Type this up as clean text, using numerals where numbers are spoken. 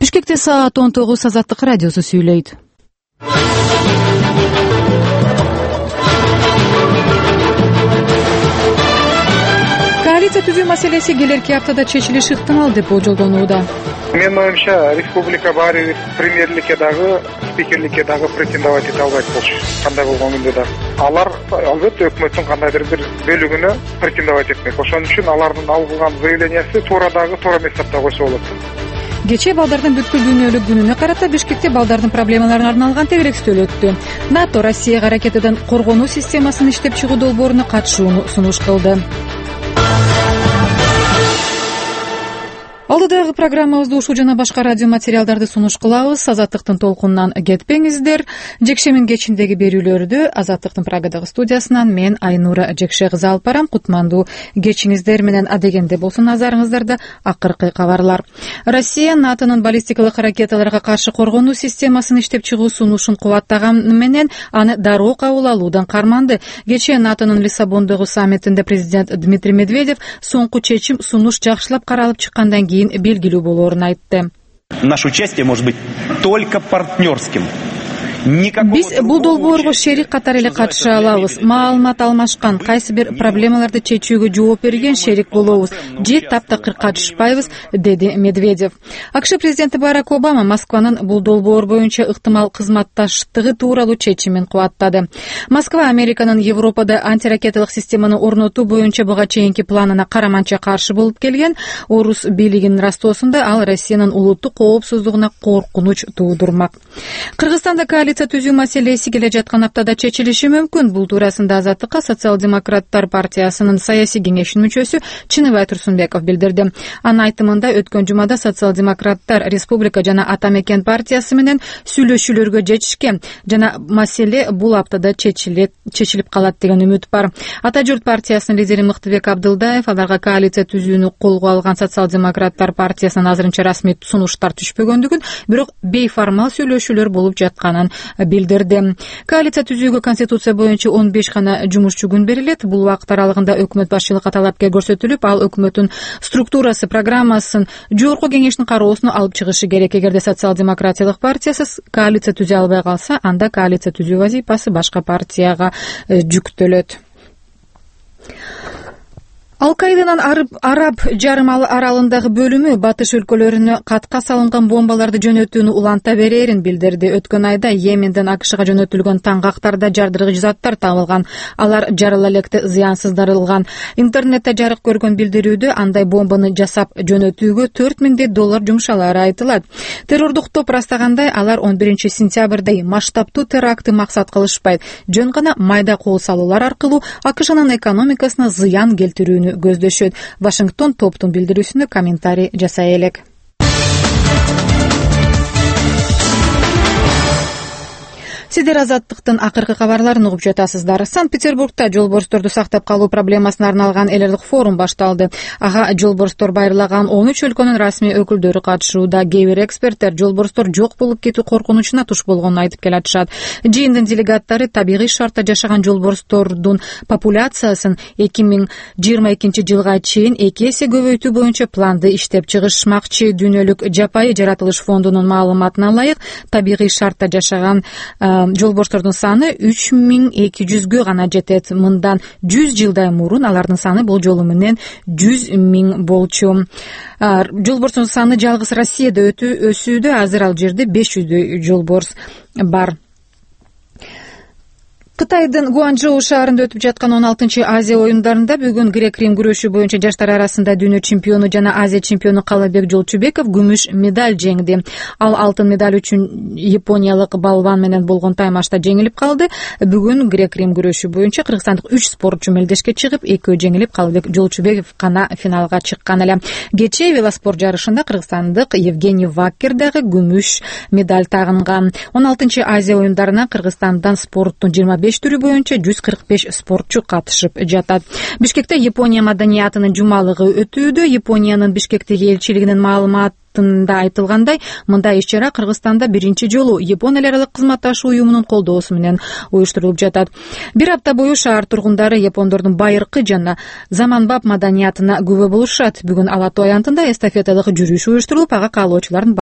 Бишкекте саат 19 Азаттык радиосу сүйлөйт. Коалиция түзүү маселеси келерки аптада чечилиши ыктымал деп болжолдонууда. Менин оюмча, республика баары премьерликке дагы, спикерликке дагы претендовать эте албайт болчу. Кандай болгон күндө да. Алар албетте өкмөттүн кандайдыр бир бөлүгүнө претендовать этмек. Ошон үчүн алардын алган заявлениясы туура эмес деп да койсо болот. Кечээ балдардын бүткүл дүйнөлүк күнүнө карата Бишкекте балдардын проблемаларына арналган тегерек сүйлөө өттү. НАТО Россияга ракетадан коргонуу системасын иштеп чыгуу долбооруна катышууну сунуш кылды. Алдыдагы программабызды ушул жана башка радио материалдарды сунуш кылабыз. Азаттыктын толкунунан кетпеңиздер. Жекшемин кечиндеги берүүлөрдү Азаттыктын Прагадагы студиясынан мен Айнура Жекше кызы алып барам. Кутмандуу кечиңиздер менен адегенде болсун назарыңыздарда акыркы кабарлар. Россия НАТОнун баллистикалык ракеталарга каршы коргонуу системасын иштеп чыгуу сунушун кубаттаганы менен аны дароо кабыл алуудан карманды. Кечээ НАТОнун Лиссабондогу саммитинде президент Дмитрий Медведев соңку чечим сунуш жакшылап каралып чыккандан кийин белгилүү болоорун айтты. Наше участие может быть только партнерским. Биз бул долбоорго шерик катары эле катыша алабыз. Маалымат алмашкан, кайсы бир проблемаларды чечүүгө жооп берген шерик болобуз. Же таптакыр катышпайбыз, деди Медведев. АКШ президенти Барак Обама Москванын бул долбоор боюнча ыктымал кызматташтыгы тууралуу чечимин кубаттады. Москва Американын Европада антиракеталык системаны орнотуу боюнча буга чейинки планына караманча каршы болуп келген. Орус бийлигинин растоосунда ал Россиянын улуттук коопсуздугуна коркунуч туудурмак. Кыргызстанда коалиция түзүү маселеси келе жаткан аптада чечилиши мүмкүн. Бул туурасында Азаттыкка Социал-демократтар партиясынын саясий кеңешинин мүчөсү Чыныбай Турсунбеков билдирди. Анын айтымында өткөн жумада социал-демократтар Республика жана Ата Мекен партиясы менен сүйлөшүүлөргө жетишкен жана маселе бул аптада чечилип калат деген үмүт бар. Ата журт партиясынын лидери Мыктыбек Абдылдаев аларга коалиция түзүүнү колго алган социал-демократтар партиясынан азырынча расмий сунуштар түшпөгөндүгүн, бирок бейформал сүйлөшүүлөр болуп жатканын билдирди. Коалиция түзүүгө Конституция боюнча 15 гана жумушчу күн берилет. Бул убакыт аралыгында өкмөт башчылыкка талапкер көрсөтүлүп, ал өкмөттүн структурасы, программасын жогорку кеңештин кароосуна алып чыгышы керек. Эгерде социал-демократиялык партиясы коалиция түзө албай калса, анда коалиция түзүү вазифасы башка партияга жүктөлөт. Ал-Каиданын Араб жарым аралындагы бөлүмү батыш өлкөлөрүнө катка салынган бомбаларды жөнөтүүнү уланта берерин билдирди. Өткөн айда Йеменден АКШга жөнөтүлгөн таңгактарда жардыргыч заттар табылган. Алар жарыла электе зыянсыздарылган. Интернетте жарык көргөн билдирүүдө андай бомбаны жасап жөнөтүүгө $4000 жумшалары айтылат. Террордук топ ырастагандай, алар 11 сентябрда масштабтуу терактты максат кылышпайт. Жөн гана майда кол салуулар аркылуу АКШнын экономикасына зыян келтирүүнү көздөшөт. Вашингтон топтун билдирүүсүнө комментарий жасай элек. Сиздер Азаттыктын акыркы кабарларын угуп жатасыздар. Санкт-Петербургда жолборсторду сактап калуу проблемасына арналган эл элдик форум башталды. Ага жолборстор байырлаган 13 өлкөнүн расмий өкүлдөрү катышууда. Кээ бир эксперттер жолборстор жок болуп кетүү коркунучуна туш болгонун айтып келатышат. Жыйындын делегаттары табигый шартта жашаган жолборстордун популяциясын 2022 жылга чейин 2 эсе көбөйтүү боюнча планды иштеп чыгышмакчы. Дүйнөлүк жапайы жаратылыш фондунун маалыматына ылайык, табигый шартта жашаган жолборстордун саны 3200гө гана жетет. Мындан 100 жылдай мурун алардын саны бул жолу менен 100 000 болчу. Жолборстун саны жалгыз Россияда өсүүдө. Азыр ал жерде 500 жолборс бар. Кытайдын Гуанчжоу шаарында өтүп жаткан 16-чы Азия оюндарында бүгүн грек-рим күрөшү боюнча жаштар арасында дүйнө чемпиону жана Азия чемпиону Калабек Жолчубеков күмүш медаль жеңди. Ал алтын медаль үчүн япониялык балван менен болгон таймашта жеңилип калды. Бүгүн грек-рим күрөшү боюнча кыргызстандык 3 спортчу мелдешке чыгып, экөө жеңилип, Калабек Жолчубеков гана финалга чыккан эле. Кечээ велоспорт жарышында кыргызстандык Евгений Ваккер дагы күмүш медаль тагынган. 16-чы Азия оюндарына Кыргызстандан спорттун 25 түрү боюнча 145 спортчу катышып жатат. Бишкекте Япония маданиятынын жумалыгы өтүүдө. Япониянын Бишкектеги элчилигинин маалыматында айтылгандай, мындай иш-чара Кыргызстанда биринчи жолу Япон эл аралык кызматташуу уюмунун колдоосу менен уюштурулуп жатат. Бир апта бою шаар тургундары япондордун байыркы жана заманбап маданиятына күбө болушат. Бүгүн Ала Тоо аянтында эстафеталык жүрүш уюштурулуп, ага каалоочулардын